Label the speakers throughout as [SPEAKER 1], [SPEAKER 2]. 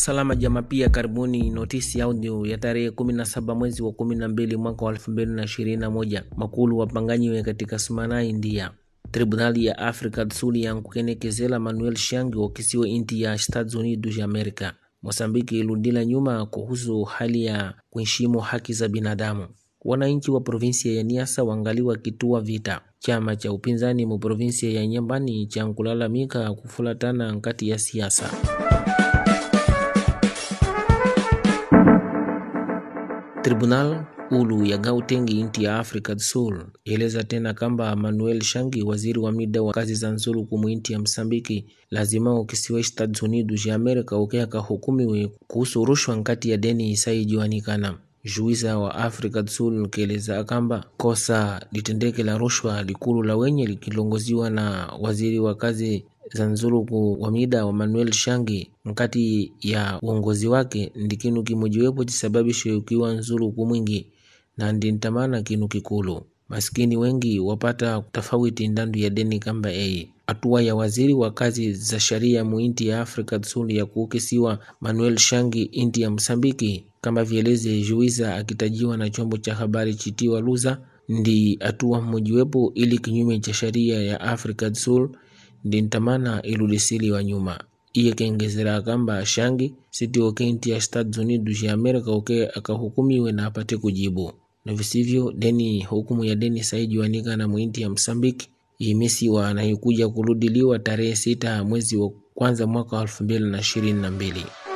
[SPEAKER 1] Salama jama, pia karibuni notisi audio ya tarehe 17 mwezi wa 12 mwaka wa 2021. Makulu wapanganyiwe katika Sumana, India. Tribunali ya Afrika Kusini yankukenekezela Manuel Shangi wakisiwa inti ya Estados Unidos ya Amerika. Mosambiki iludila nyuma kuhusu hali ya kuheshimu haki za binadamu. Wananchi wa provinsia ya Niassa wangaliwa kitua vita. Chama cha upinzani mu provinsia ya Nyambani cha kulalamika kufulatana nkati ya siasa. Tribunal ulu ya Gauteng inti ya Afrika Kusini eleza tena kamba Manuel Shangi, waziri wa mida wa kazi za nzulu kumu inti ya Msambiki, lazima ukisiwa Estados Unidos ya Amerika ukeaka hukumiwe kuhusu rushwa nkati ya deni isaijiwanikana. Juiza wa Afrika Kusini keleza kamba kosa litendeke la rushwa likulu la wenye likilongoziwa na waziri wa kazi za nzuluku wa mida wa Manuel Shangi nkati ya uongozi wake ndikinu kimojiwepo chisababishe ukiwa nzuluku mwingi na ndintamana kinu kikulu. Maskini wengi wapata tofauti ndandu ya deni kamba hatua ya waziri wa kazi za sharia muinti ya Afrika Kusini ya kuukisiwa Manuel Shangi inti ya Msambiki, kama vieleze juiza akitajiwa na chombo cha habari chitiwa Luza, ndi hatua mmojiwepo ili kinyume cha sharia ya Afrika Kusini ndintamana iludisili wa nyuma. Iye kengezera kamba Shangi siti inti ya Estados Unidos ya Amerika akahukumiwe na apate kujibu. Na visivyo deni hukumu ya deni saijiwanika na muinti ya Msambiki imesiwa na ikuja kurudiliwa tarehe 6 mwezi wa kwanza mwaka 2022.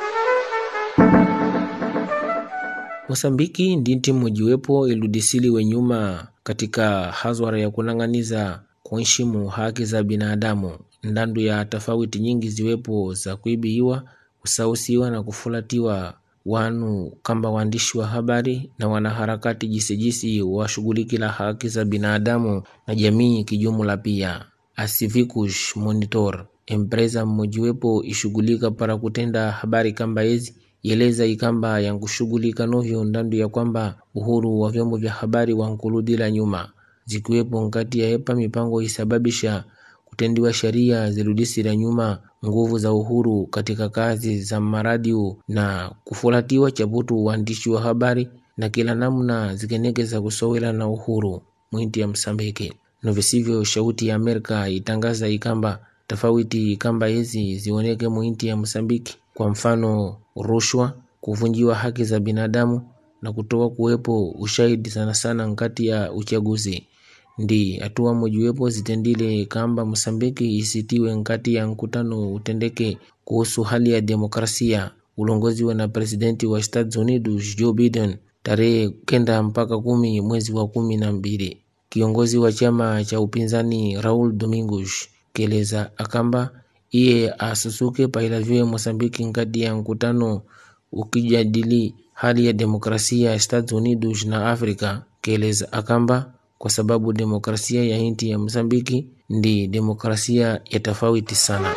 [SPEAKER 1] Mosambiki ndinti mmojiwepo iludisili we nyuma katika hazwara ya kunanganiza kuheshimu haki za binadamu ndandu ya tofauti nyingi ziwepo za kuibiwa, kusausiwa na kufulatiwa wanu kamba waandishi wa habari na wanaharakati jisijisi washughulikila haki za binadamu na jamii kijumla. Pia Acivicus Monitor, empresa mmojiwepo ishughulika para kutenda habari kamba hizi, yeleza ikamba yankushughulika novyo ndandu ya kwamba uhuru wa vyombo vya habari wankuludila nyuma, zikiwepo nkati ya epa mipango isababisha kutendiwa sheria zirudisi la nyuma nguvu za uhuru katika kazi za maradio na kufulatiwa chaputu waandishi wa habari na kila namna zikenekeza kusowela na uhuru mwinti ya Msambiki. Novisivyo shauti ya Amerika itangaza ikamba tofauti kamba hizi zioneke mwinti ya Msambiki, kwa mfano rushwa, kuvunjiwa haki za binadamu na kutoa kuwepo ushahidi sana sana nkati ya uchaguzi, ndi hatua mojiwepo zitendile kamba Msambiki isitiwe nkati ya mkutano utendeke kuhusu hali ya demokrasia ulongoziwe na presidenti wa Estados Unidos Joe Biden tarehe 9 mpaka 10 mwezi wa 12. Kiongozi wa chama cha upinzani Raul Domingos keleza akamba iye asusuke pailaviwe Mosambiki nkati ya mkutano ukijadili hali ya demokrasia ya Estados Unidos na Afrika. Keleza akamba kwa sababu demokrasia ya inti ya Msambiki ndi demokrasia ya tofauti sana.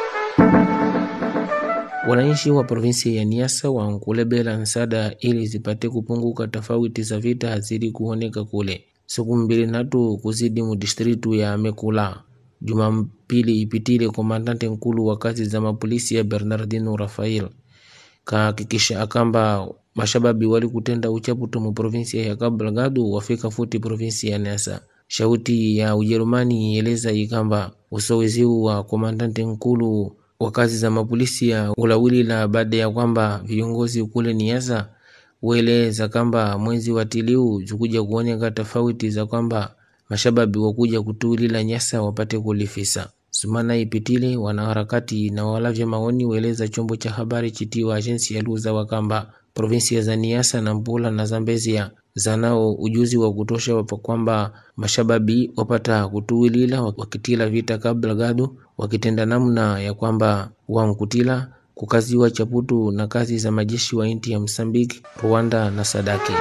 [SPEAKER 1] Wananchi wa provinsia ya Niassa wankulebela nsada ili zipate kupunguka tofauti za vita hazidi kuoneka kule. Siku 2 kuzidi mu distritu ya Mekula. Jumapili ipitile komandante nkulu wa kazi za mapolisi ya Bernardino Rafael kahakikisha akamba mashababi wali kutenda uchaputo mu provinsia ya Cabo Delgado wafika futi provinsia ya Niassa. Shauti ya Ujerumani eleza ikamba usoweziu wa komandante nkulu wa kazi za mapolisi ya ulawili la baada ya kwamba viongozi kule Niassa weleza kamba mwezi watiliu zukuja kuoneka tofauti za kwamba mashababi wakuja kutuulila Niassa wapate kulifisa. Sumana ipitile wanaharakati na walavya maoni weleza chombo cha habari chitiwa agensi ya Luza wakamba provinsia za Niassa na Mpula na Zambezia zanao ujuzi wa kutosha wapa kwamba mashababi wapata kutuwilila wakitila vita Cabo Delgado, wakitenda namna ya kwamba wankutila kukaziwa chaputu na kazi za majeshi wa inti ya Msambiki, Rwanda na Sadaki.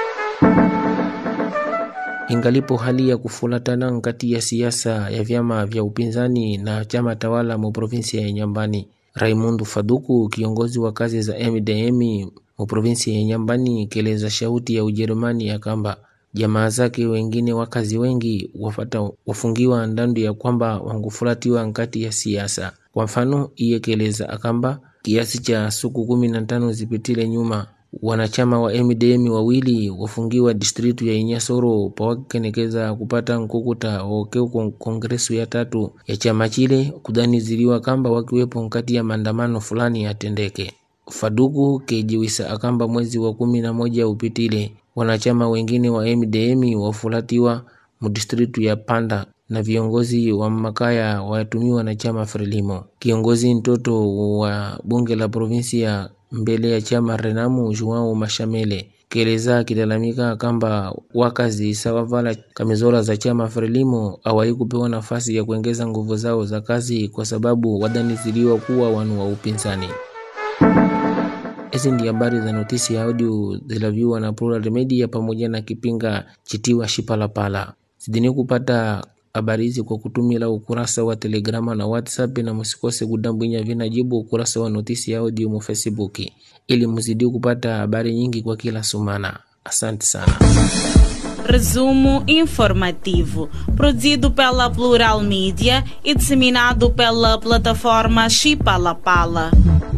[SPEAKER 1] Ingalipo hali ya kufulatana nkati ya siasa ya vyama vya upinzani na chama tawala mu provinsia ya Nyambani. Raimundo Faduku, kiongozi wa kazi za MDM mu provinsia ya Nyambani, keleza shauti ya Ujerumani ya kamba jamaa zake wengine wakazi wengi wafungiwa ndandu ya kwamba wangufulatiwa nkati ya siasa. Kwa mfano iye keleza akamba kiasi cha siku 15 zipitile nyuma, wanachama wa MDM wawili wafungiwa distritu ya Inyasoro pawakenekeza kupata nkukuta wakeo kongresu ya 3 ya chama chile, kudaniziliwa kamba wakiwepo nkati ya maandamano fulani yatendeke. Faduku kejiwisa akamba mwezi wa 11 upitile, wanachama wengine wa MDM wafulatiwa mudistritu ya Panda na viongozi wa makaya watumiwa na chama Frelimo. Kiongozi mtoto wa bunge la provinsia mbele ya chama Renamu Joao Mashamele keleza kilalamika kamba wakazi sawavala kamizola za chama Frelimo awai kupewa nafasi ya kuongeza nguvu zao za kazi kwa sababu wadaniziliwa kuwa wanu wa upinzani. Hizi ndi habari za notisi ya audio zilaviwa na Plural Media pamoja na kipinga chitiwa Shipalapala. Zidini kupata habari hizi kwa kutumila ukurasa wa Telegrama na WhatsApp, na msikose kudambwinya vinajibu ukurasa wa notisi ya audio mu Facebook ili mzidi kupata habari nyingi kwa kila sumana. Asante sana.
[SPEAKER 2] Resumo informativo, produzido pela Plural Media e disseminado pela plataforma Shipalapala.